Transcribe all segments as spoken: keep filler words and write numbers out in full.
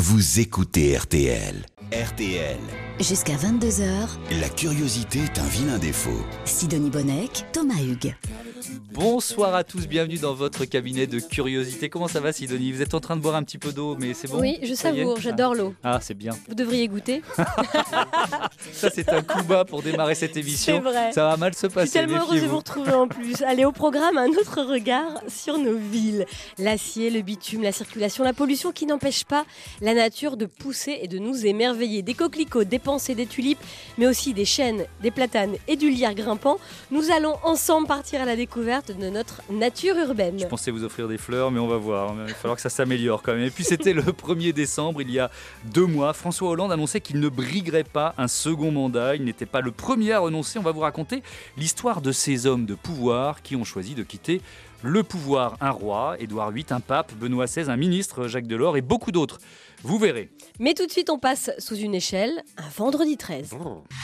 Vous écoutez R T L. R T L. Jusqu'à vingt-deux heures, La curiosité est un vilain défaut. Sidonie Bonnec, Thomas Hugues. Bonsoir à tous, bienvenue dans votre cabinet de curiosité. Comment ça va, Sidonie? Vous êtes en train de boire un petit peu d'eau, mais c'est bon? Oui, je Ça y est savoure, j'adore ah. l'eau. Ah, c'est bien. Vous devriez goûter. Ça, c'est un coup bas pour démarrer cette émission. C'est vrai. Ça va mal se Je suis passer, tellement heureuse de méfiez-vous. vous retrouver en plus. Allez, au programme, un autre regard sur nos villes. L'acier, le bitume, la circulation, la pollution qui n'empêche pas la nature de pousser et de nous émerveiller. Des coquelicots, des pensées, des tulipes, mais aussi des chênes, des platanes et du lierre grimpant. Nous allons ensemble partir à la découverte de notre nature urbaine. Je pensais vous offrir des fleurs, mais on va voir. Il va falloir que ça s'améliore quand même. Et puis c'était le premier décembre, il y a deux mois. François Hollande annonçait qu'il ne briguerait pas un second mandat. Il n'était pas le premier à renoncer. On va vous raconter l'histoire de ces hommes de pouvoir qui ont choisi de quitter le pouvoir. Un roi, Édouard huit, un pape, Benoît seize, un ministre, Jacques Delors et beaucoup d'autres. Vous verrez. Mais tout de suite, on passe sous une échelle, un vendredi treize.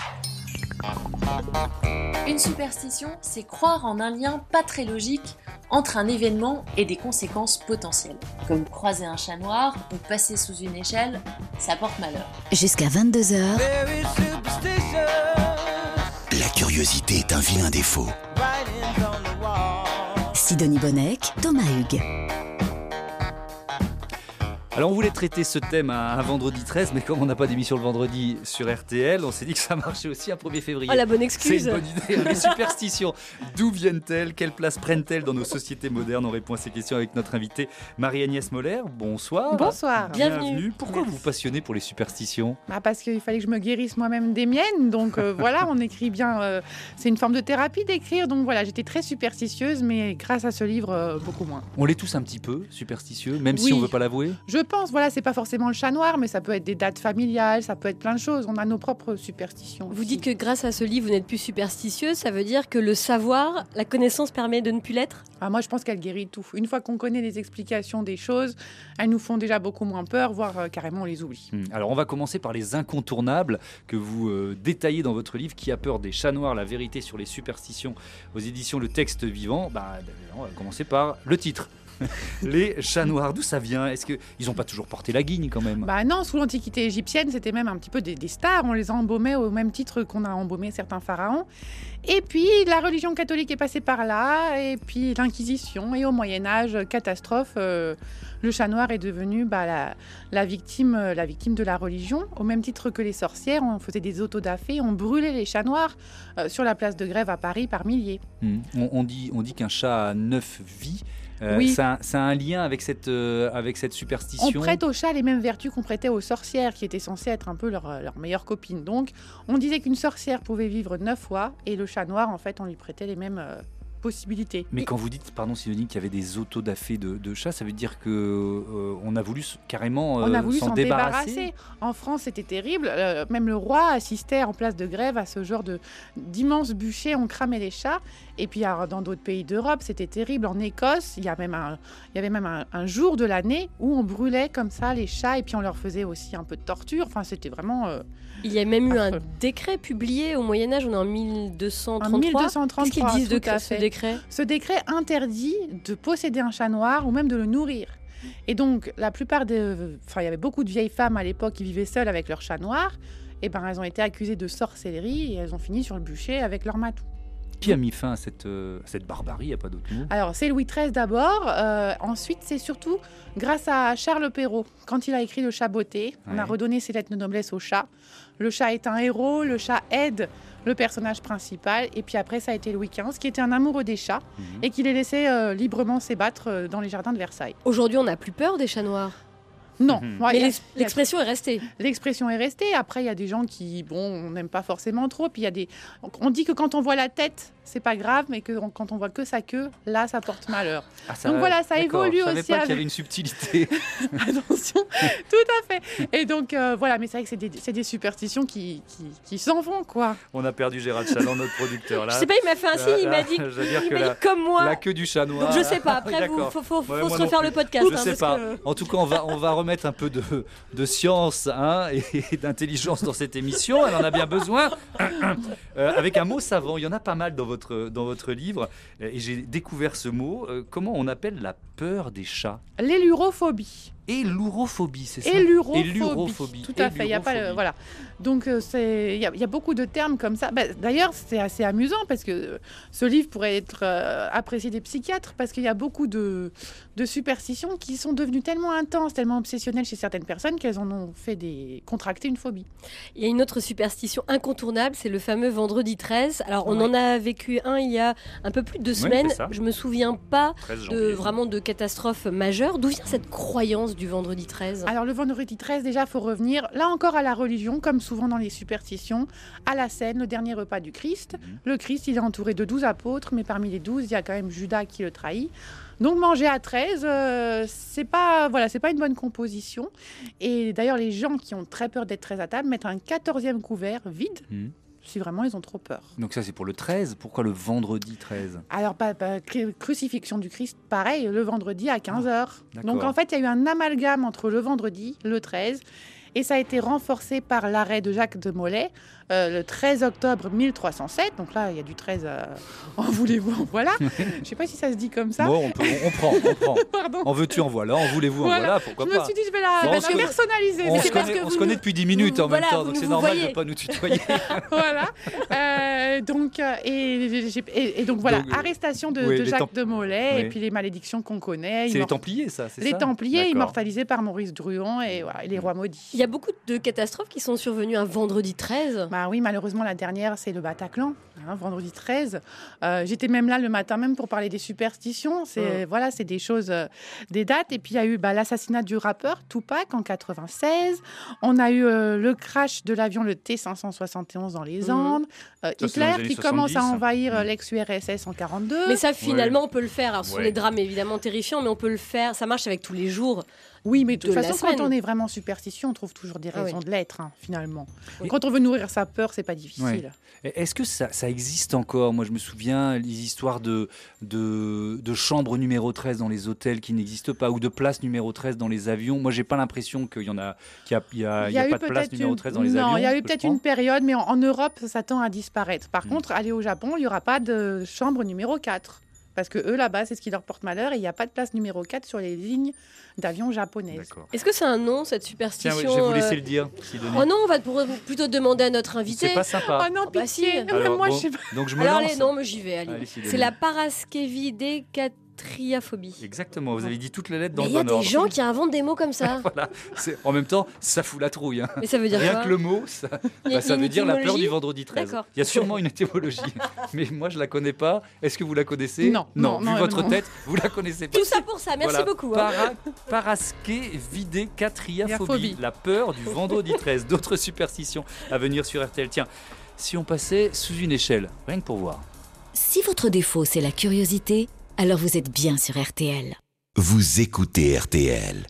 Une superstition, c'est croire en un lien pas très logique entre un événement et des conséquences potentielles. Comme croiser un chat noir ou passer sous une échelle, ça porte malheur. Jusqu'à vingt-deux heures, La curiosité est un vilain défaut. Sidonie Bonnec, Thomas Hugues. Alors on voulait traiter ce thème un, un vendredi treize, mais comme on n'a pas d'émission le vendredi sur R T L, on s'est dit que ça marchait aussi un premier février. Oh, la bonne C'est excuse. une bonne idée. hein. Les superstitions, d'où viennent-elles? Quelle place prennent-elles dans nos sociétés modernes? On répond à ces questions avec notre invitée Marie-Agnès Moller. Bonsoir. Bonsoir. Bienvenue. Pourquoi Merci. vous vous passionnez pour les superstitions? Bah parce qu'il fallait que je me guérisse moi-même des miennes. Donc euh, voilà, on écrit bien. euh, c'est une forme de thérapie d'écrire. Donc voilà, j'étais très superstitieuse, mais grâce à ce livre, euh, beaucoup moins. On l'est tous un petit peu superstitieux, même si Oui. on ne veut pas l'avouer. Je pense, voilà, c'est pas forcément le chat noir, mais ça peut être des dates familiales, ça peut être plein de choses. On a nos propres superstitions. Vous aussi. dites que grâce à ce livre, vous n'êtes plus superstitieuse. Ça veut dire que le savoir, la connaissance permet de ne plus l'être? Ah, moi, je pense qu'elle guérit tout. Une fois qu'on connaît les explications des choses, elles nous font déjà beaucoup moins peur, voire euh, carrément on les oublie. Hmm. Alors on va commencer par les incontournables que vous euh, détaillez dans votre livre. Qui a peur des chats noirs? La vérité sur les superstitions aux éditions Le Texte Vivant. Bah, on va commencer par le titre. Les chats noirs, d'où ça vient? Est-ce qu'ils n'ont pas toujours porté la guigne quand même? Bah non, sous l'Antiquité égyptienne, c'était même un petit peu des, des stars. On les embaumait au même titre qu'on a embaumé certains pharaons. Et puis, la religion catholique est passée par là. Et puis, l'Inquisition. Et au Moyen-Âge, catastrophe, euh, le chat noir est devenu bah, la, la, victime, euh, la victime de la religion. Au même titre que les sorcières, on faisait des autodafés, on brûlait les chats noirs euh, sur la place de Grève à Paris par milliers. Hmm. On, on dit, on dit qu'un chat a neuf vies. Euh, Oui. ça, ça a un lien avec cette, euh, avec cette On superstition. prête aux chats les mêmes vertus qu'on prêtait aux sorcières, qui étaient censées être un peu leur, leur meilleure copine. Donc, on disait qu'une sorcière pouvait vivre neuf fois, et le chat noir, en fait, on lui prêtait les mêmes euh, possibilités. Mais quand vous dites, pardon Sidonie, qu'il y avait des autodafés de, de chats, ça veut dire que euh, on a voulu s- carrément euh, On a voulu s'en s'en débarrasser. débarrasser. En France, c'était terrible. Euh, même le roi assistait en place de grève à ce genre de d'immenses bûchers. On cramait les chats. Et puis, alors, dans d'autres pays d'Europe, c'était terrible. En Écosse, il y, a même un, il y avait même un, un jour de l'année où on brûlait comme ça les chats. Et puis, on leur faisait aussi un peu de torture. Enfin, c'était vraiment... euh, Il y a même eu un Affreux. décret publié au Moyen-Âge, on est en mille deux cent en trente-trois. mille deux cent Qu'est-ce qu'ils trente-trois, disent de tout à ce fait. décret? Ce décret interdit de posséder un chat noir ou même de le nourrir. Et donc, la plupart des... Enfin, il y avait beaucoup de vieilles femmes à l'époque qui vivaient seules avec leur chat noir. Et ben, elles ont été accusées de sorcellerie et elles ont fini sur le bûcher avec leur matou. Qui a mis fin à cette, euh, cette barbarie? Il n'y a pas d'autre mot. Alors, c'est Louis treize d'abord. Euh, ensuite, c'est surtout grâce à Charles Perrault. Quand il a écrit Le Chat botté, on a Ouais. redonné ses lettres de noblesse au chat. Le chat est un héros, le chat aide le personnage principal. Et puis après, ça a été Louis quinze, qui était un amoureux des chats Mhm. et qui les laissait euh, librement s'ébattre euh, dans les jardins de Versailles. Aujourd'hui, on n'a plus peur des chats noirs. Non, Mhm. ouais, Mais il y a- l'ex- l'expression est restée. l'expression est restée. Après, il y a des gens qui, bon, on n'aime pas forcément trop. Puis il y a des, on dit que quand on voit la tête, c'est pas grave, mais que quand on voit que sa queue, là, ça porte malheur. Ah, ça- Donc voilà, ça d'accord. évolue Je savais aussi pas qu'il y avec- avait une subtilité. Attention, tout à fait. Et donc euh, voilà, mais c'est vrai que c'est des, c'est des superstitions qui, qui, qui s'en vont, quoi. On a perdu Gérald Chaland, notre producteur. Là, Je sais pas, il m'a fait un signe, là, il m'a là, dit, je veux dire il que m'a la- dit comme moi. la queue du chat noir. Donc je sais pas, après, vous, D'accord. faut, faut, faut Ouais, se moi non refaire plus. le podcast. Je hein, sais parce pas. que- En tout cas, on va, on va remettre un peu de, de science hein, et, et d'intelligence dans cette émission. Elle en a bien besoin. Euh, avec un mot savant, il y en a pas mal dans votre, dans votre livre. Et j'ai découvert ce mot. Euh, comment on appelle la peur des chats? L'élurophobie. et l'urophobie, c'est ça? Et l'urophobie, Et l'urophobie. tout à Et fait. Il y a pas le- l'urophobie. voilà. Donc euh, c'est, il y, a- il y a beaucoup de termes comme ça. Bah, d'ailleurs, c'est assez amusant parce que euh, ce livre pourrait être euh, apprécié des psychiatres parce qu'il y a beaucoup de, de superstitions qui sont devenues tellement intenses, tellement obsessionnelles chez certaines personnes qu'elles en ont fait des contracter une phobie. Il y a une autre superstition incontournable, c'est le fameux vendredi treize. Alors, on Oui. en a vécu un il y a un peu plus de deux Oui, semaines. c'est ça. Je me souviens pas treize de, janvier. vraiment de catastrophe majeure. D'où vient cette croyance du vendredi treize? Alors le vendredi treize, déjà, il faut revenir là encore à la religion, comme souvent dans les superstitions, à la scène, le dernier repas du Christ. Mhm. Le Christ, il est entouré de douze apôtres, mais parmi les douze, il y a quand même Judas qui le trahit. Donc manger à treize, euh, c'est pas voilà, c'est pas une bonne composition. Et d'ailleurs, les gens qui ont très peur d'être treize à table mettent un quatorzième couvert vide, Mhm. si vraiment ils ont trop peur. Donc ça c'est pour le treize, pourquoi le vendredi treize? Alors, pas, pas- cru- crucifixion du Christ, pareil, le vendredi à quinze heures. d'accord. Donc, en fait, il y a eu un amalgame entre le vendredi, le treize, et ça a été renforcé par l'arrêt de Jacques de Molay, euh, le treize octobre mille trois cent sept. Donc là, il y a du treize, euh, en voulez-vous, en voilà. Je ne sais pas si ça se dit comme ça. Bon, on, peut- on- on prend, on prend. Pardon. En veux-tu, en voilà, en voulez-vous, en Voilà. voilà, pourquoi Je me pas. suis dit, je vais la, Bon, la on se connaît- personnaliser. On C'est se parce connaît, que on vous se connaît nous- depuis dix minutes en Voilà, même temps, vous donc nous c'est vous normal de voyez. ne pas nous tutoyer. Voilà. Euh, donc, euh, et, j'ai- et- et donc voilà, Donc, euh, arrestation de, oui, de les Jacques Temp- de Molay, oui. et puis les malédictions qu'on connaît. C'est les immort- Templiers, ça, c'est Les ça Templiers, D'accord. immortalisés par Maurice Druon, et, voilà, et les rois maudits. Il y a beaucoup de catastrophes qui sont survenues un vendredi treize. Bah oui, malheureusement, la dernière, c'est le Bataclan, hein, vendredi treize. Euh, J'étais même là le matin même pour parler des superstitions. C'est voilà, c'est des choses, euh, des dates. Et puis, il y a eu bah, l'assassinat du rappeur Tupac en quatre-vingt-seize. On a eu euh, le crash de l'avion, le T cinq cent soixante et onze dans les Mhm. Andes. Euh, Ça, c'est dans Hitler les années qui commence à soixante-dix. envahir euh, Mhm. l'ex-U R S S en quarante-deux. Mais ça, finalement, on peut le faire. Alors, ce sont Ouais. des drames évidemment terrifiants, mais on peut le faire. Ça marche avec tous les jours. Oui, mais de toute de la façon, semaine. quand on est vraiment superstitieux, on trouve toujours des Ah raisons oui. de l'être, hein, finalement. Oui. Quand on veut nourrir sa peur, c'est pas difficile. Ouais. Et Est-ce que ça, ça existe encore? Moi, je me souviens les histoires de, de, de chambre numéro treize dans les hôtels qui n'existent pas, ou de place numéro treize dans les avions. Moi, j'ai pas l'impression qu'il y en a, qu'il y a, il y a, il y a eu pas de place peut-être numéro une- treize dans les avions. Non, il y a eu je peut-être crois. une période, mais en, en Europe, ça tend à disparaître. Par Mm. contre, aller au Japon, il n'y aura pas de chambre numéro quatre. Parce que eux, là-bas, c'est ce qui leur porte malheur. Et il n'y a pas de place numéro quatre sur les lignes d'avions japonaises. D'accord. Est-ce que c'est un nom, cette Tiens, superstition oui, je vais vous laisser euh, le dire. Sidonie. Oh non, on va pour- plutôt demander à notre invité. C'est pas sympa. Oh non, Oh bah pitié. si. Même Alors, moi, bon, je sais pas. donc je me Alors, lance. allez, non, mais j'y vais. Allez. Allez, Sidonie. C'est la paraskevidécatriaphobie. Exactement, vous avez dit toutes les lettres dans Mais le il y a bon des ordre. gens qui inventent des mots comme ça. Voilà. C'est- En même temps, ça fout la trouille. hein. Mais ça veut dire Rien quoi que le mot, ça, Il y a- bah, ça il y a veut une dire la peur étymologie du vendredi treize. D'accord. Il y a sûrement une étymologie, mais moi je la connais pas. Est-ce que vous la connaissez? Non, non, Vu non, votre non. tête, vous la connaissez pas. Tout ça pour ça. Merci Voilà. beaucoup. hein. Para, paraskevidécatriaphobie, Phobie. la peur du vendredi treize. D'autres superstitions à venir sur R T L. Tiens, si on passait sous une échelle, rien que pour voir. Si votre défaut c'est la curiosité, alors vous êtes bien sur R T L. Vous écoutez R T L.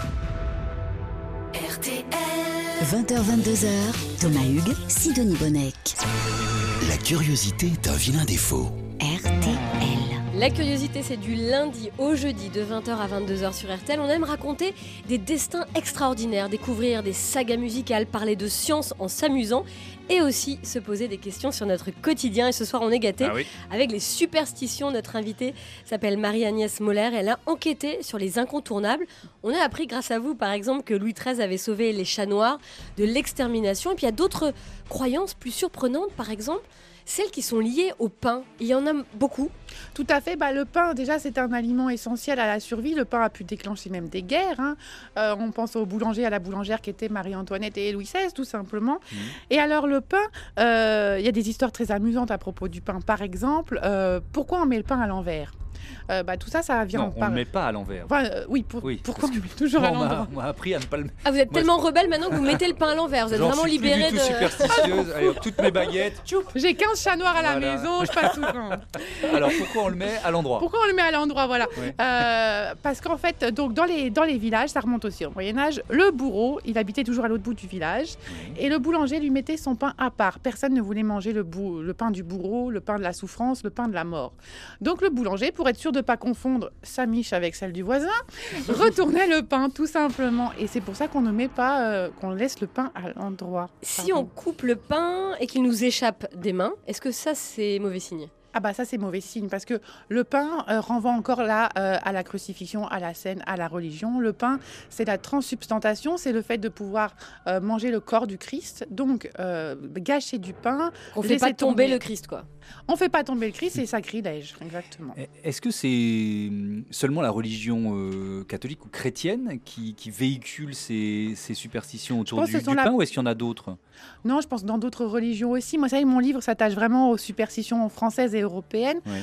R T L. vingt heures vingt-deux heures, Thomas Hugues, Sidonie Bonnec. La curiosité est un vilain défaut. R T L. La curiosité, c'est du lundi au jeudi de vingt heures à vingt-deux heures sur R T L. On aime raconter des destins extraordinaires, découvrir des sagas musicales, parler de science en s'amusant et aussi se poser des questions sur notre quotidien. Et ce soir, on est gâtés Ah oui. avec les superstitions. Notre invitée s'appelle Marie-Agnès Moller. Elle a enquêté sur les incontournables. On a appris grâce à vous, par exemple, que Louis treize avait sauvé les chats noirs de l'extermination. Et puis il y a d'autres croyances plus surprenantes, par exemple, celles qui sont liées au pain. Il y en a beaucoup. Tout à fait. Bah, le pain, déjà, c'est un aliment essentiel à la survie. Le pain a pu déclencher même des guerres. hein. Euh, on pense au boulanger, à la boulangère qui était Marie-Antoinette et Louis seize, tout simplement. Mmh. Et alors, le pain, euh, il y a des histoires très amusantes à propos du pain. Par exemple, euh, pourquoi on met le pain à l'envers Euh, bah, Tout ça, ça vient Non, on par... ne le met pas à l'envers. Enfin, euh, oui, pour- Oui, pourquoi on parce le met toujours Moi, à on m'a- l'endroit on m'a appris à ne pas le Ah, vous êtes Moi, tellement rebelle maintenant que vous mettez le pain à l'envers. Vous êtes J'en vraiment suis plus libéré du de. tout superstitieuse. Allez, hop, toutes mes baguettes. tchoup. J'ai quinze chats noirs à la Voilà. maison, je passe souvent. Alors pourquoi on le met à l'endroit? Pourquoi on le met à l'endroit, voilà. Ouais. Euh, parce qu'en fait, donc dans les, dans les villages, ça remonte aussi au Moyen-Âge, le bourreau, il habitait toujours à l'autre bout du village, et le boulanger lui mettait son pain à part. Personne ne voulait manger le, bou- le pain du bourreau, le pain de la souffrance, le pain de la mort. Donc le boulanger, pour être sûr de ne pas confondre sa miche avec celle du voisin, retournait le pain, tout simplement. Et c'est pour ça qu'on ne met pas, euh, qu'on laisse le pain à l'endroit. Si on Pardon. coupe le pain et qu'il nous échappe des mains, est-ce que ça c'est mauvais signe? Ah bah ça c'est mauvais signe parce que le pain euh, renvoie encore là euh, à la crucifixion, à la scène, à la religion. Le pain c'est la transsubstantation, c'est le fait de pouvoir euh, manger le corps du Christ. Donc euh, gâcher du pain, On fait pas tomber le Christ quoi. On fait pas tomber le Christ, c'est sacrilège, exactement. Est-ce que c'est seulement la religion euh, catholique ou chrétienne qui, qui véhicule ces, ces superstitions autour du, du pain la... ou est-ce qu'il y en a d'autres ? Non, je pense que dans d'autres religions aussi. Moi, ça y est, mon livre s'attache vraiment aux superstitions françaises et européennes. Oui.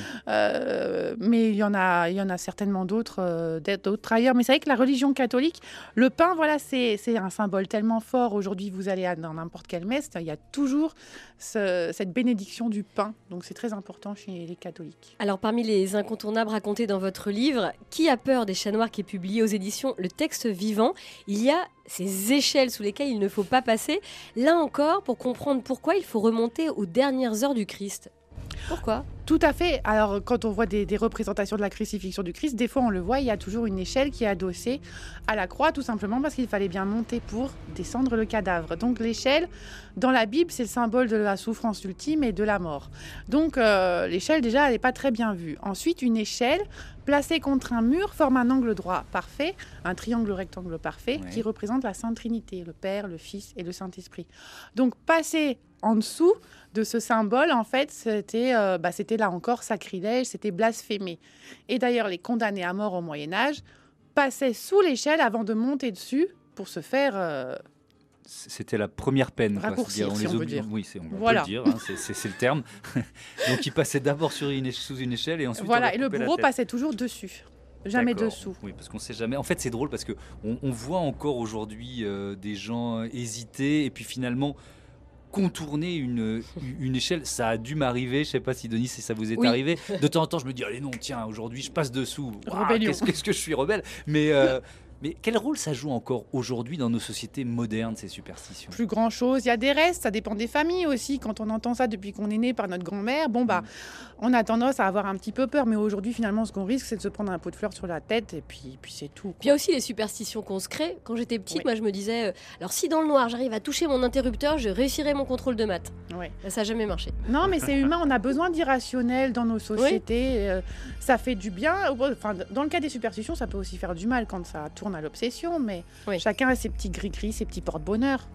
Euh, mais il y en a, il y en a certainement d'autres, euh, d'autres ailleurs. Mais c'est vrai que la religion catholique, le pain, voilà, c'est, c'est un symbole tellement fort. Aujourd'hui, vous allez à, dans n'importe quelle messe, il y a toujours ce, cette bénédiction du pain. Donc, c'est très important chez les catholiques. Alors, parmi les incontournables racontés dans votre livre, Qui a peur des chats noirs, qui est publié aux éditions Le Texte Vivant, il y a ces échelles sous lesquelles il ne faut pas passer. Là encore, pour comprendre pourquoi, il faut remonter aux dernières heures du Christ. Pourquoi ? Tout à fait. Alors, quand on voit des, des représentations de la crucifixion du Christ, des fois, on le voit, il y a toujours une échelle qui est adossée à la croix, tout simplement parce qu'il fallait bien monter pour descendre le cadavre. Donc, l'échelle, dans la Bible, c'est le symbole de la souffrance ultime et de la mort. Donc, euh, l'échelle, déjà, elle n'est pas très bien vue. Ensuite, une échelle placée contre un mur forme un angle droit parfait, un triangle rectangle parfait, ouais. qui représente la Sainte Trinité, le Père, le Fils et le Saint-Esprit. Donc, passer en dessous de ce symbole, en fait, c'était, euh, bah, c'était là encore sacrilège, c'était blasphémé. Et d'ailleurs, les condamnés à mort au Moyen-Âge passaient sous l'échelle avant de monter dessus pour se faire... Euh, C'était la première peine. Raccourcir, quoi. On si les on obli- veut dire. Oui, c'est, on voilà. peut le dire, hein, c'est, c'est, c'est le terme. Donc, ils passaient d'abord sur une éche- sous une échelle et ensuite... Voilà, et le bourreau passait toujours dessus. Jamais D'accord. dessous. Oui, parce qu'on sait jamais. En fait, c'est drôle parce qu'on on voit encore aujourd'hui euh, des gens hésiter et puis finalement... contourner une, une échelle, ça a dû m'arriver, je ne sais pas si Denis, si ça vous est oui. arrivé, de temps en temps je me dis, allez non, tiens, aujourd'hui je passe dessous, wow, qu'est-ce, qu'est-ce que je suis rebelle, mais, euh, mais quel rôle ça joue encore aujourd'hui dans nos sociétés modernes, ces superstitions ? Plus grand chose, il y a des restes, ça dépend des familles aussi, quand on entend ça depuis qu'on est né par notre grand-mère, bon bah, mmh. on a tendance à avoir un petit peu peur, mais aujourd'hui finalement ce qu'on risque c'est de se prendre un pot de fleurs sur la tête et puis, puis c'est tout. Puis il y a aussi les superstitions qu'on se crée. Quand j'étais petite, oui. moi je me disais, euh, alors si dans le noir j'arrive à toucher mon interrupteur, je réussirai mon contrôle de maths. Ouais. Ça n'a jamais marché. Non mais c'est humain, on a besoin d'irrationnel dans nos sociétés, oui. euh, ça fait du bien. Enfin, dans le cas des superstitions, ça peut aussi faire du mal quand ça tourne à l'obsession, mais oui. chacun a ses petits gris-gris, ses petits porte-bonheur.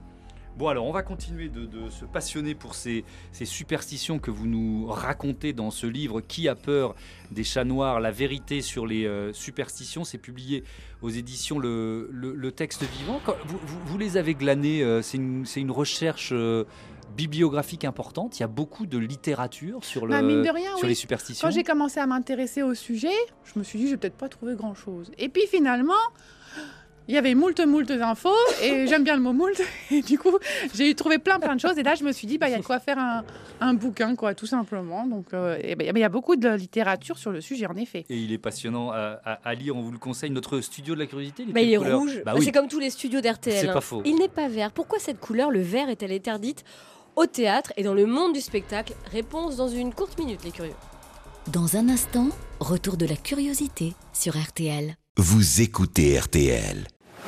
Bon alors, on va continuer de, de se passionner pour ces, ces superstitions que vous nous racontez dans ce livre « Qui a peur des chats noirs ? La vérité sur les euh, superstitions ». C'est publié aux éditions Le, le, le Texte Vivant. Quand vous, vous, vous les avez glanés, euh, c'est, une, c'est une recherche euh, bibliographique importante. Il y a beaucoup de littérature sur, le, bah, mine de rien, sur oui. les superstitions. Quand j'ai commencé à m'intéresser au sujet, je me suis dit « je vais peut-être pas trouver grand-chose ». Et puis finalement... il y avait moult, moult infos, et j'aime bien le mot moult, et du coup, j'ai trouvé plein, plein de choses, et là, je me suis dit, bah, il y a de quoi faire un, un bouquin, quoi, tout simplement. Donc, euh, et bah, il y a beaucoup de littérature sur le sujet, en effet. Et il est passionnant à, à, à lire, on vous le conseille. Notre studio de la curiosité, il est, bah, il est couleur rouge, bah, bah, oui. c'est comme tous les studios d'R T L. C'est hein. pas faux. Il n'est pas vert. Pourquoi cette couleur, le vert, est-elle interdite au théâtre et dans le monde du spectacle ? Réponse dans une courte minute, les curieux. Dans un instant, retour de la curiosité sur R T L. Vous écoutez R T L.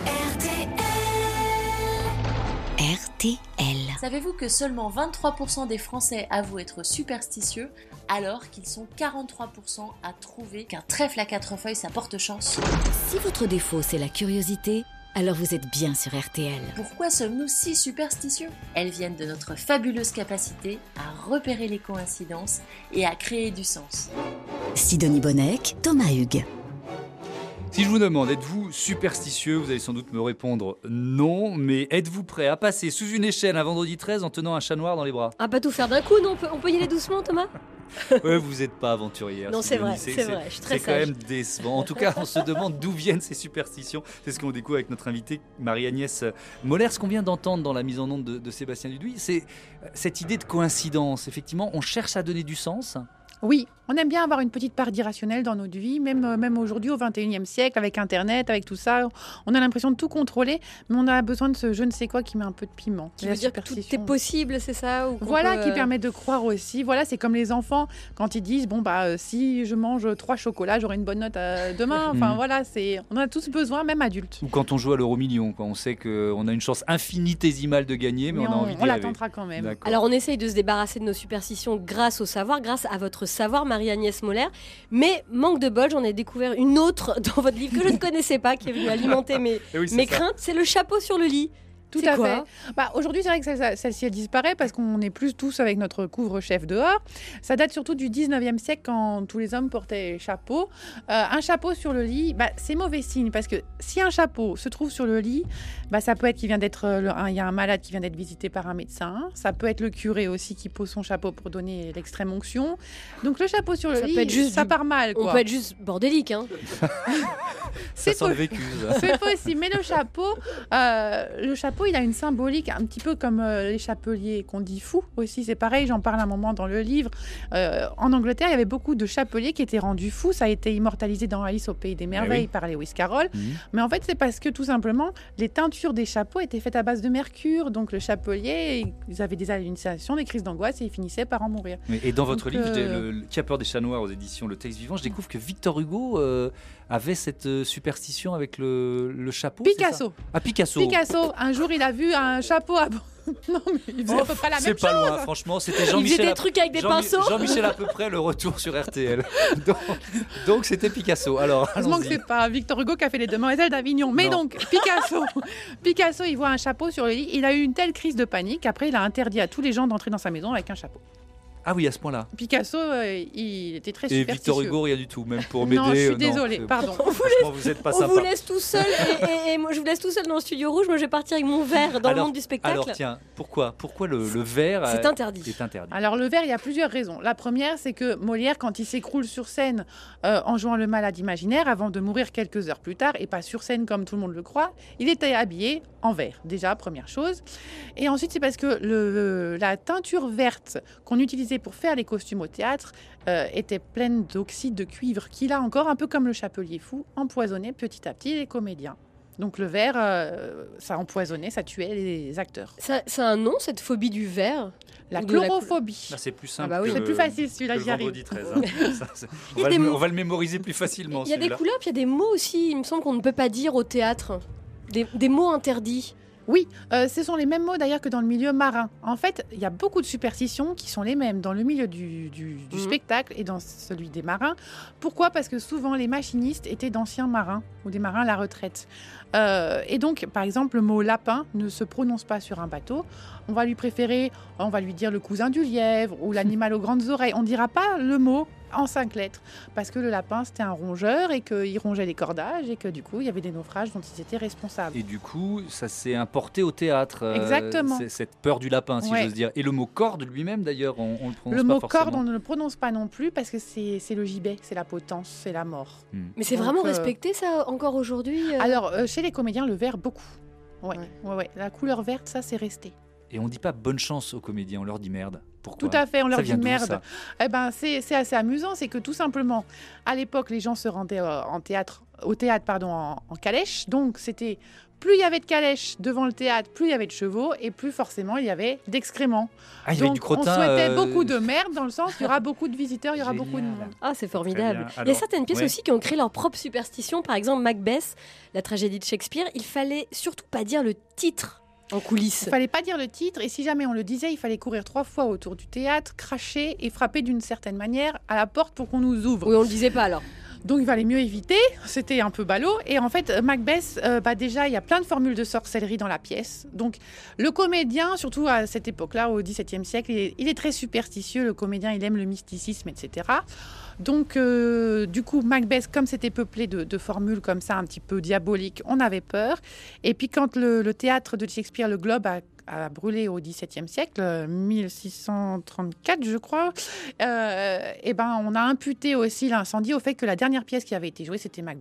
R T L. Savez-vous que seulement vingt-trois pour cent des Français avouent être superstitieux, alors qu'ils sont quarante-trois pour cent à trouver qu'un trèfle à quatre feuilles, ça porte chance ? Si votre défaut, c'est la curiosité, alors vous êtes bien sur R T L. Pourquoi sommes-nous si superstitieux ? Elles viennent de notre fabuleuse capacité à repérer les coïncidences et à créer du sens. Sidonie Bonnec, Thomas Hugues. Si je vous demande, êtes-vous superstitieux ? Vous allez sans doute me répondre non, mais êtes-vous prêt à passer sous une échelle un vendredi treize en tenant un chat noir dans les bras ? Ah, pas tout faire d'un coup, non ? On peut, on peut y aller doucement, Thomas ? Ouais, vous n'êtes pas aventurière. Non, c'est vrai, c'est, c'est vrai, je suis très C'est sage. quand même décevant. En tout cas, on se demande d'où viennent ces superstitions. C'est ce qu'on découvre avec notre invitée Marie-Agnès Moller. Ce qu'on vient d'entendre dans la mise en onde de, de Sébastien Dudouis, c'est cette idée de coïncidence. Effectivement, on cherche à donner du sens. Oui, On aime bien avoir une petite part d'irrationnel dans notre vie, même, euh, même aujourd'hui au vingt et unième siècle, avec Internet, avec tout ça. On a l'impression de tout contrôler, mais on a besoin de ce je ne sais quoi qui met un peu de piment. Qui Et veut la dire que tout est possible, c'est ça ou qu'on Voilà, peut, qui euh, permet de croire aussi. Voilà, c'est comme les enfants, quand ils disent, bon, bah, euh, si je mange trois chocolats, j'aurai une bonne note euh, demain. Enfin, Mhm. voilà, c'est... on a tous besoin, même adultes. Ou quand on joue à l'euro million, quand on sait qu'on a une chance infinitésimale de gagner, mais, Mais on a on, envie d'y on rêver. l'attendra quand même. D'accord. Alors on essaye de se débarrasser de nos superstitions grâce au savoir, grâce à votre savoir, Marie-Agnès Moller. Mais manque de bol, j'en ai découvert une autre dans votre livre que je ne connaissais pas, qui est venue alimenter mes, Eh oui, c'est mes ça. craintes. C'est le chapeau sur le lit. Tout C'est à quoi fait. Bah, aujourd'hui, c'est vrai que celle- celle-ci, elle disparaît parce qu'on est plus tous avec notre couvre-chef dehors. Ça date surtout du dix-neuvième siècle quand tous les hommes portaient chapeau. Euh, un chapeau sur le lit, bah, c'est mauvais signe parce que si un chapeau se trouve sur le lit, bah, ça peut être qu'il vient d'être, euh, le- un- il y a un malade qui vient d'être visité par un médecin. Ça peut être le curé aussi qui pose son chapeau pour donner l'extrême onction. Donc le chapeau sur le Ça lit, peut être juste ça du- part mal. On Quoi. peut être juste bordélique. Hein. Ça c'est sent le faux. vécu, ça. C'est possible, mais le chapeau, euh, le chapeau, il a une symbolique un petit peu comme euh, les chapeliers qu'on dit fous aussi. C'est pareil, j'en parle un moment dans le livre. Euh, en Angleterre, il y avait beaucoup de chapeliers qui étaient rendus fous. Ça a été immortalisé dans Alice au Pays des Merveilles oui. par Lewis Carroll. Mhm. Mais en fait, c'est parce que tout simplement, les teintures des chapeaux étaient faites à base de mercure. Donc le chapelier, ils avaient des hallucinations, des crises d'angoisse et ils finissaient par en mourir. Et dans votre Donc, livre, euh, le, le Qui a peur des chats noirs aux éditions Le Texte Vivant, je découvre que Victor Hugo euh, avait cette euh, superstition avec le, le chapeau. c'est ça Picasso. Ah, Picasso. Picasso, un jour, il a vu un chapeau à... non, mais il faisait Oh, à peu près la c'est même pas chose. loin, franchement. C'était Il faisait Jean-Michel. des à- trucs avec des Jean- pinceaux. Jean-Michel à peu près le retour sur R T L. Donc, donc c'était Picasso. Alors, Heureusement que allons-y. c'est pas Victor Hugo qui a fait les Demoiselles d'Avignon. Mais Non. donc, Picasso, Picasso, il voit un chapeau sur le lit. Il a eu une telle crise de panique. Après, il a interdit à tous les gens d'entrer dans sa maison avec un chapeau. Ah oui, à ce point-là. Picasso, euh, il était très Et superstitieux. Victor Hugo, rien du tout, même pour m'aider. Non, je suis euh, désolée, c'est- pardon. Franchement, vous êtes pas On sympa. vous laisse tout seul et, et- et moi je vous laisse tout seul dans le studio rouge. Moi je vais partir avec mon verre dans le Alors- monde du spectacle. Alors tiens, pourquoi Pourquoi le, le verre C'est euh, interdit. est interdit Alors le verre, il y a plusieurs raisons. La première, c'est que Molière, quand il s'écroule sur scène euh, en jouant le malade imaginaire, avant de mourir quelques heures plus tard, et pas sur scène comme tout le monde le croit, il était habillé en vert, déjà, première chose. Et ensuite, c'est parce que le, la teinture verte qu'on utilisait pour faire les costumes au théâtre euh, était pleine d'oxyde de cuivre, qui là encore, un peu comme le chapelier fou, empoisonnait petit à petit les comédiens. Donc le verre, euh, ça empoisonnait, ça tuait les acteurs. Ça, c'est un nom cette phobie du verre. La Ou de la chlorophobie. Là, c'est plus simple. Ah bah oui. que C'est le- plus facile que celui-là, le j'y arrive. vendredi treize. hein. Ça, c'est- Il y on, a va des le, mots- on va le mémoriser plus facilement. Il y a des celui-là. couleurs, puis il y a des mots aussi, il me semble qu'on ne peut pas dire au théâtre. Des, des mots interdits. Oui, euh, ce sont les mêmes mots d'ailleurs que dans le milieu marin. En fait, il y a beaucoup de superstitions qui sont les mêmes dans le milieu du, du- du Mhm. spectacle et dans celui des marins. Pourquoi ? Parce que souvent les machinistes étaient d'anciens marins ou des marins à la retraite. Euh, et donc, par exemple, le mot lapin ne se prononce pas sur un bateau. On va lui préférer, on va lui dire le cousin du lièvre ou l'animal aux grandes oreilles. On ne dira pas le mot en cinq lettres parce que le lapin c'était un rongeur et qu'il rongeait les cordages et que du coup il y avait des naufrages dont ils étaient responsables. Et du coup, ça s'est importé au théâtre. euh, Exactement. c'est- cette peur du lapin, si Ouais. j'ose dire. Et le mot corde lui-même, d'ailleurs, on, on le prononce Le pas mot forcément. corde, on ne le prononce pas non plus parce que c'est c'est le gibet, c'est la potence, c'est la mort. Hmm. Mais c'est Donc, vraiment euh, respecté ça encore aujourd'hui euh Alors, euh, chez les comédiens, le vert, beaucoup. Ouais, Ouais. ouais, ouais. La couleur verte, ça, c'est resté. Et on dit pas bonne chance aux comédiens, on leur dit merde. Pourquoi Tout à fait, on leur Ça dit vient d'où, merde. ça Eh ben, c'est c'est assez amusant, c'est que tout simplement, à l'époque, les gens se rendaient euh, en théâtre, au théâtre pardon, en, en calèche. Donc, c'était plus il y avait de calèches devant le théâtre, plus il y avait de chevaux et plus forcément il y avait d'excréments. Ah, il y avait Donc, du crottin. on souhaitait euh, beaucoup de merde dans le sens il y aura beaucoup de visiteurs, il y aura Génial. beaucoup de monde. Ah, c'est formidable. bien. Il y a Alors, certaines pièces ouais. aussi qui ont créé leur propre superstition. Par exemple, Macbeth, la tragédie de Shakespeare, il fallait surtout pas dire le titre en coulisses. Il fallait pas dire le titre et si jamais on le disait, il fallait courir trois fois autour du théâtre, cracher et frapper d'une certaine manière à la porte pour qu'on nous ouvre. Oui, on le disait pas alors. Donc il valait mieux éviter, c'était un peu ballot. Et en fait, Macbeth, euh, bah déjà, il y a plein de formules de sorcellerie dans la pièce. Donc le comédien, surtout à cette époque-là, au XVIIe siècle, il est, il est très superstitieux. Le comédien, il aime le mysticisme, et cetera. Donc euh, du coup, Macbeth, comme c'était peuplé de, de formules comme ça, un petit peu diaboliques, on avait peur. Et puis quand le, le théâtre de Shakespeare, le Globe, a a brûlé au XVIIe siècle, euh, mille six cent trente-quatre, je crois. Euh, et ben, on a imputé aussi l'incendie au fait que la dernière pièce qui avait été jouée, c'était Macbeth.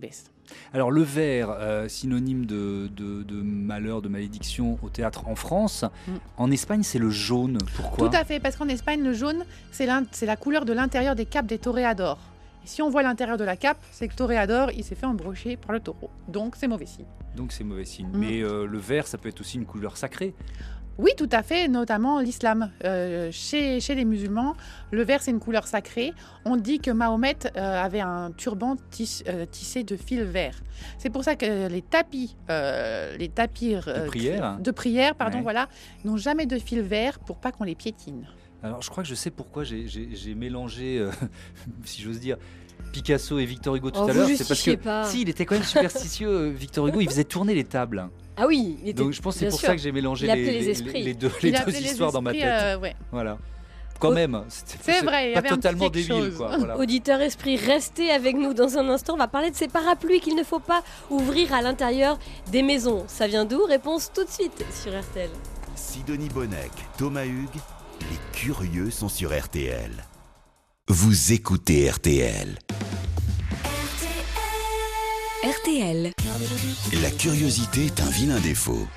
Alors le vert, euh, synonyme de, de, de malheur, de malédiction au théâtre en France. Mm. En Espagne, c'est le jaune. Pourquoi ? Tout à fait, parce qu'en Espagne, le jaune, c'est, c'est la couleur de l'intérieur des capes des toréadors. Et si on voit l'intérieur de la cape, c'est que le toréador, il s'est fait embrocher par le taureau. Donc c'est mauvais signe. Donc c'est mauvais signe. Mm. Mais euh, le vert, ça peut être aussi une couleur sacrée. Oui, tout à fait, notamment l'islam. Euh, chez, chez les musulmans, le vert, c'est une couleur sacrée. On dit que Mahomet euh, avait un turban tis, euh, tissé de fil vert. C'est pour ça que les tapis, euh, les tapis euh, de prière, de prière pardon, ouais. voilà, n'ont jamais de fil vert pour pas qu'on les piétine. Alors, je crois que je sais pourquoi j'ai, j'ai, j'ai mélangé, euh, si j'ose dire, Picasso et Victor Hugo tout oh, à l'heure. C'est parce que, pas. si, il était quand même superstitieux, Victor Hugo, il faisait tourner les tables. Ah oui, il était, donc je pense que c'est pour sûr. ça que j'ai mélangé les, les, les, les, les deux, les deux histoires les dans ma tête. Euh, ouais. Voilà. Quand même, c'est, c'est vrai, il y pas avait totalement un petit débile. chose. Quoi, voilà. Auditeur esprit, restez avec nous dans un instant. On va parler de ces parapluies qu'il ne faut pas ouvrir à l'intérieur des maisons. Ça vient d'où ? Réponse tout de suite sur R T L. Sidonie Bonnec, Thomas Hugues, les curieux sont sur R T L. Vous écoutez R T L. R T L. La curiosité est un vilain défaut.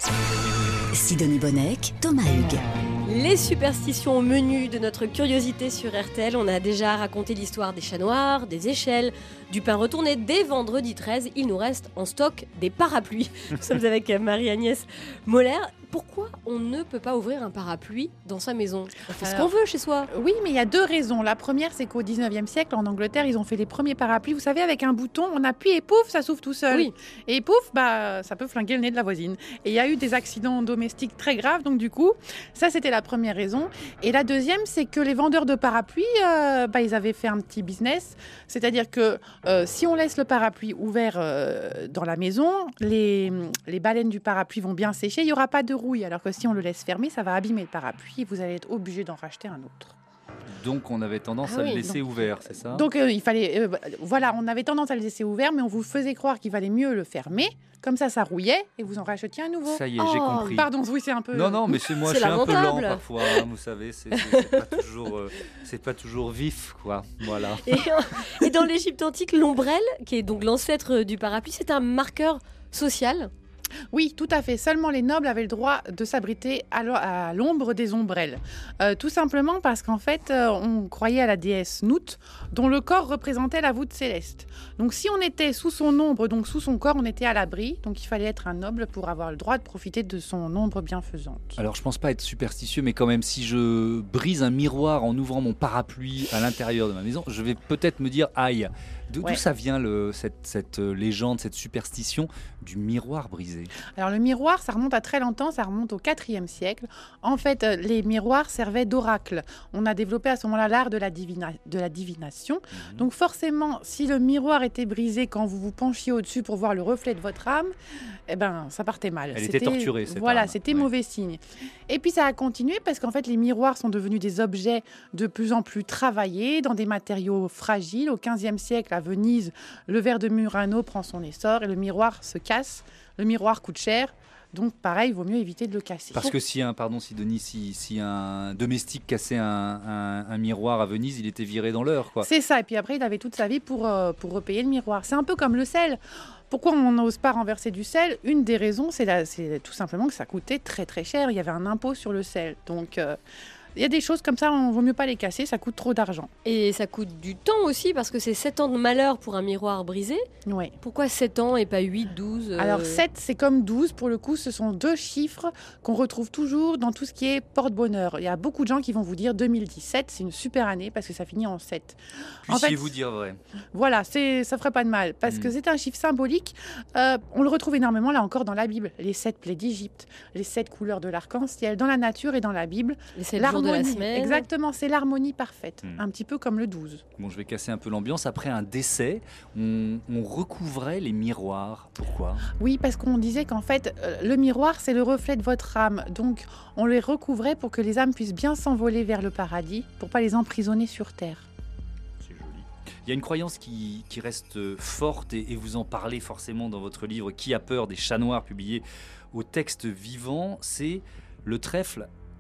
Sidonie Bonnec, Thomas Hugues. Les superstitions au menu de notre curiosité sur R T L. On a déjà raconté l'histoire des chats noirs, des échelles, du pain retourné. Dès vendredi treize, il nous reste en stock des parapluies. Nous sommes avec Marie-Agnès Moller. Pourquoi on ne peut pas ouvrir un parapluie dans sa maison ? On fait Alors, ce qu'on veut chez soi. Oui, mais il y a deux raisons. La première, c'est qu'au dix-neuvième siècle, en Angleterre, ils ont fait les premiers parapluies. Vous savez, avec un bouton, on appuie et pouf, ça s'ouvre tout seul. Oui. Et pouf, bah, ça peut flinguer le nez de la voisine. Et il y a eu des accidents domestiques très graves. Donc du coup, ça, c'était la première raison. Et la deuxième, c'est que les vendeurs de parapluies, euh, bah, ils avaient fait un petit business. C'est-à-dire que euh, si on laisse le parapluie ouvert euh, dans la maison, les, les baleines du parapluie vont bien sécher. Il n'y aura pas de rouille, alors que si on le laisse fermer, ça va abîmer le parapluie et vous allez être obligé d'en racheter un autre. Donc on avait tendance ah à oui, le laisser donc, ouvert, c'est ça ? Donc euh, il fallait, euh, voilà, on avait tendance à le laisser ouvert, mais on vous faisait croire qu'il valait mieux le fermer. Comme ça, ça rouillait et vous en rachetiez un nouveau. Ça y est, oh, j'ai compris. Pardon, oui, c'est un peu. Non, non, mais c'est moi, c'est je suis un peu lent lamentable. parfois. Hein, vous savez, c'est, c'est, c'est pas toujours, euh, c'est pas toujours vif, quoi. Voilà. Et, et dans l'Égypte antique, l'ombrelle, qui est donc l'ancêtre du parapluie, c'est un marqueur social. Oui, tout à fait. Seulement les nobles avaient le droit de s'abriter à l'ombre des ombrelles. Euh, tout simplement parce qu'en fait, euh, on croyait à la déesse Nout, dont le corps représentait la voûte céleste. Donc si on était sous son ombre, donc sous son corps, on était à l'abri. Donc il fallait être un noble pour avoir le droit de profiter de son ombre bienfaisante. Alors je pense pas être superstitieux, mais quand même, si je brise un miroir en ouvrant mon parapluie à l'intérieur de ma maison, je vais peut-être me dire aïe. D'où ouais. ça vient le, cette, cette légende, cette superstition du miroir brisé ? Alors le miroir, ça remonte à très longtemps, ça remonte au quatrième siècle. En fait, les miroirs servaient d'oracle. On a développé à ce moment-là l'art de la, divina- de la divination. Mmh. Donc forcément, si le miroir était brisé quand vous vous penchiez au-dessus pour voir le reflet de votre âme, eh ben, ça partait mal. Elle c'était, était torturée, cette Voilà, âme. c'était ouais. mauvais signe. Et puis ça a continué parce qu'en fait, les miroirs sont devenus des objets de plus en plus travaillés dans des matériaux fragiles. Au quinzième siècle, à Venise, le verre de Murano prend son essor et le miroir se casse. Le miroir coûte cher, donc pareil, il vaut mieux éviter de le casser. Parce que si un, pardon Sidonie, si, si un domestique cassait un, un, un miroir à Venise, il était viré dans l'heure, quoi. C'est ça, et puis après il avait toute sa vie pour, euh, pour repayer le miroir. C'est un peu comme le sel. Pourquoi on n'ose pas renverser du sel ? Une des raisons, c'est, la, c'est tout simplement que ça coûtait très très cher. Il y avait un impôt sur le sel, donc... Euh, il y a des choses comme ça, on vaut mieux pas les casser, ça coûte trop d'argent. Et ça coûte du temps aussi, parce que c'est sept ans de malheur pour un miroir brisé. Ouais. Pourquoi sept ans et pas huit, douze euh... Alors sept, c'est comme douze, pour le coup, ce sont deux chiffres qu'on retrouve toujours dans tout ce qui est porte-bonheur. Il y a beaucoup de gens qui vont vous dire deux mille dix-sept, c'est une super année parce que ça finit en sept. Puissiez-vous en fait, dire vrai. Voilà, c'est, ça ferait pas de mal, parce mmh. que c'est un chiffre symbolique. Euh, on le retrouve énormément, là encore, dans la Bible. Les sept plaies d'Égypte, les sept couleurs de l'arc-en-ciel, dans la nature et dans la Bible. Les sept jours de la semaine. Exactement, c'est l'harmonie parfaite, mmh. un petit peu comme le douze. Bon, je vais casser un peu l'ambiance. Après un décès, on, on recouvrait les miroirs. Pourquoi ? Oui, parce qu'on disait qu'en fait, euh, le miroir, c'est le reflet de votre âme. Donc, on les recouvrait pour que les âmes puissent bien s'envoler vers le paradis, pour pas les emprisonner sur terre. C'est joli. Il y a une croyance qui, qui reste forte, et, et vous en parlez forcément dans votre livre « Qui a peur des chats noirs », publié au Texte Vivant, c'est le trèfle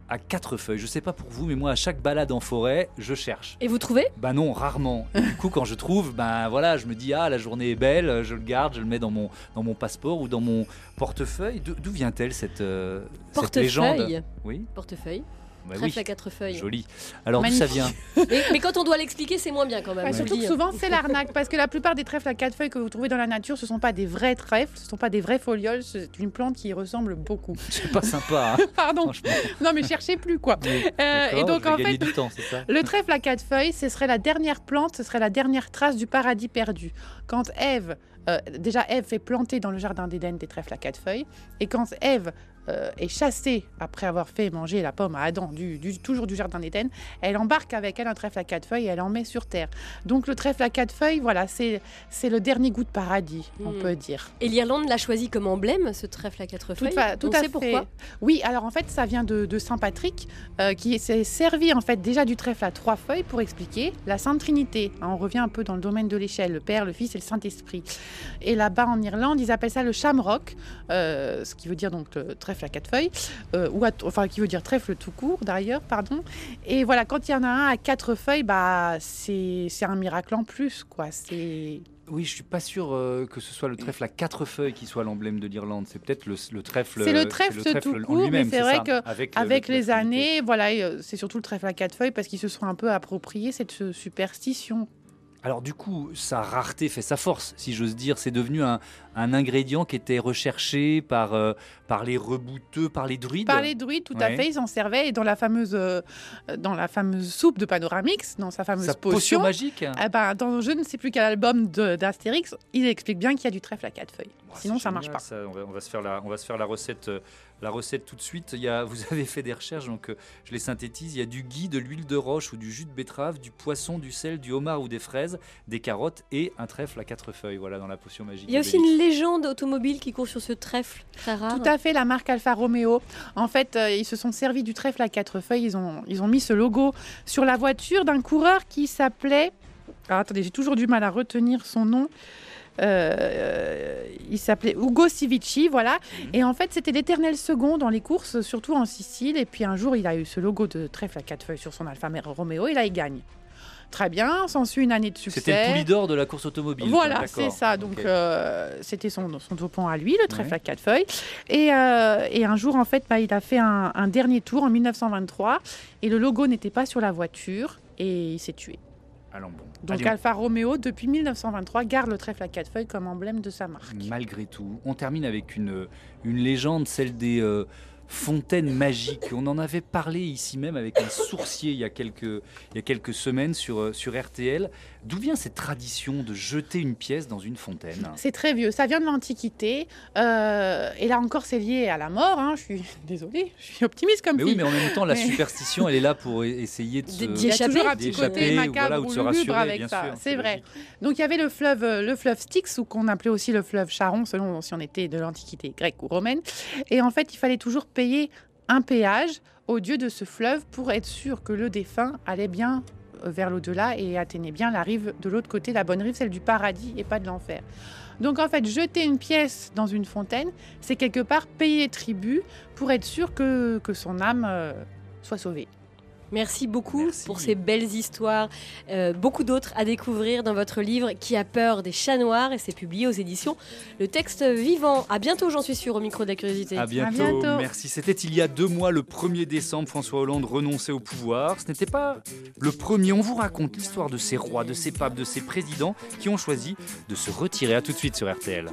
à quatre feuilles. Je sais pas pour vous, mais moi, à chaque balade en forêt, je cherche. Et vous trouvez ? Bah non, rarement. Et du coup, quand je trouve, ben voilà, je me dis ah la journée est belle, je le garde, je le mets dans mon dans mon passeport ou dans mon portefeuille. D'où, d'où vient-elle cette euh, cette légende ? Portefeuille. Oui. Portefeuille. Bah Trèfle oui. à quatre feuilles. Joli. Alors d'où ça vient ? mais, mais quand on doit l'expliquer, c'est moins bien quand même. Ouais, on surtout le que dit. souvent c'est l'arnaque parce que la plupart des trèfles à quatre feuilles que vous trouvez dans la nature, ce ne sont pas des vrais trèfles, ce ne sont pas des vrais folioles, c'est une plante qui y ressemble beaucoup. C'est pas sympa. Hein, Pardon. franchement. Non mais cherchez plus quoi. Oui, Euh, et d'accord, donc je vais en gagner fait, du temps, c'est ça ? le trèfle à quatre feuilles, ce serait la dernière plante, ce serait la dernière trace du paradis perdu. Quand Ève, euh, déjà Ève fait planter dans le jardin d'Éden des trèfles à quatre feuilles, et quand Ève euh, est chassée après avoir fait manger la pomme à Adam, du, du, toujours du jardin d'Éden, elle embarque avec elle un trèfle à quatre feuilles et elle en met sur terre. Donc le trèfle à quatre feuilles, voilà, c'est, c'est le dernier goût de paradis, on Hmm. peut dire. Et l'Irlande l'a choisi comme emblème, ce trèfle à quatre Tout, feuilles. fa- tout on à sait fait. pourquoi. Oui, alors en fait, ça vient de, de Saint Patrick, euh, qui s'est servi en fait déjà du trèfle à trois feuilles pour expliquer la Sainte Trinité. Hein, on revient un peu dans le domaine de l'échelle, le Père, le Fils et le Saint-Esprit. Et là-bas en Irlande, ils appellent ça le shamrock, euh, ce qui veut dire donc le trèfle à quatre feuilles, euh, ou à- enfin qui veut dire trèfle tout court d'ailleurs, pardon. Et voilà, quand il y en a un à quatre feuilles, bah c'est c'est un miracle en plus, quoi. C'est Oui, je suis pas sûr euh, que ce soit le trèfle à quatre feuilles qui soit l'emblème de l'Irlande. C'est peut-être le, le trèfle. C'est le trèfle tout en court, mais lui-même, c'est vrai ça, que avec, euh, avec le- les la Trinité. années, voilà, et, euh, c'est surtout le trèfle à quatre feuilles parce qu'ils se sont un peu appropriés cette euh, superstition. Alors du coup, sa rareté fait sa force, si j'ose dire. C'est devenu un, un ingrédient qui était recherché par, euh, par les rebouteux, par les druides. Par les druides, tout à Ouais. fait, ils s'en servaient. Et dans la fameuse, euh, dans la fameuse soupe de Panoramix, dans sa fameuse Sa potion, potion, magique. eh ben, dans je ne sais plus quel album de- d'Astérix, il explique bien qu'il y a du trèfle à quatre feuilles. Oh, Sinon, c'est ça marche génial, pas. ça. On, va, on va se faire la, on va se faire la recette, euh, la recette tout de suite. Il y a, vous avez fait des recherches, donc euh, je les synthétise. Il y a du ghee, de l'huile de roche ou du jus de betterave, du poisson, du sel, du homard ou des fraises, des carottes et un trèfle à quatre feuilles. Voilà, dans la potion magique. Il y a aussi une légende automobile qui court sur ce trèfle très rare. Tout à fait, la marque Alfa Romeo. En fait, euh, ils se sont servis du trèfle à quatre feuilles. Ils ont, ils ont mis ce logo sur la voiture d'un coureur qui s'appelait. Alors, attendez, j'ai toujours du mal à retenir son nom. Euh, il s'appelait Ugo Civici, voilà. Mhm. Et en fait, c'était l'éternel second dans les courses, surtout en Sicile. Et puis un jour, il a eu ce logo de trèfle à quatre feuilles sur son Alfa Romeo et là, il gagne. Très bien, s'ensuit une année de succès. C'était le pouli d'or de la course automobile. Voilà, quoi, c'est d'accord. ça. Donc, Ok. euh, c'était son, son dopant à lui, le trèfle Ouais. à quatre feuilles. Et, euh, et un jour, en fait, bah, il a fait un, un dernier tour en mille neuf cent vingt-trois. Et le logo n'était pas sur la voiture. Et il s'est tué. Allons bon. Donc, Allez, on- Alfa Romeo, depuis mille neuf cent vingt-trois, garde le trèfle à quatre feuilles comme emblème de sa marque. Malgré tout, on termine avec une, une légende, celle des euh, fontaines magiques. On en avait parlé ici même avec un sourcier il y a quelques, il y a quelques semaines sur, euh, sur R T L. D'où vient cette tradition de jeter une pièce dans une fontaine ? C'est très vieux, ça vient de l'Antiquité. Euh, et là encore, c'est lié à la mort. Hein. Je suis désolée, je suis optimiste comme Mais fille. oui, mais en même temps, la Mais- superstition, elle est là pour e- essayer de se... D'y Il y a échapper. toujours un petit d'échapper, côté ou macabre voilà, ou ou de se lugubre rassurer, avec bien ça, sûr, c'est c'est vrai. logique. Donc il y avait le fleuve, euh, le fleuve Styx, ou qu'on appelait aussi le fleuve Charon, selon si on était de l'Antiquité grecque ou romaine. Et en fait, il fallait toujours payer un péage au dieu de ce fleuve pour être sûr que le défunt allait bien euh, vers l'au-delà et atteignait bien la rive de l'autre côté, la bonne rive, celle du paradis et pas de l'enfer. Donc en fait, jeter une pièce dans une fontaine, c'est quelque part payer tribut pour être sûr que, que son âme euh, soit sauvée. Merci beaucoup Merci. pour ces belles histoires. Euh, beaucoup d'autres à découvrir dans votre livre Qui a peur des chats noirs, et c'est publié aux éditions Le Texte Vivant. À bientôt, j'en suis sûre, au micro de la curiosité. À bientôt. bientôt. Merci. C'était il y a deux mois, le premier décembre, François Hollande renonçait au pouvoir. Ce n'était pas le premier. On vous raconte l'histoire de ces rois, de ces papes, de ces présidents qui ont choisi de se retirer. À tout de suite sur R T L.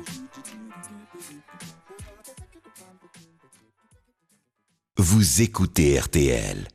Vous écoutez R T L.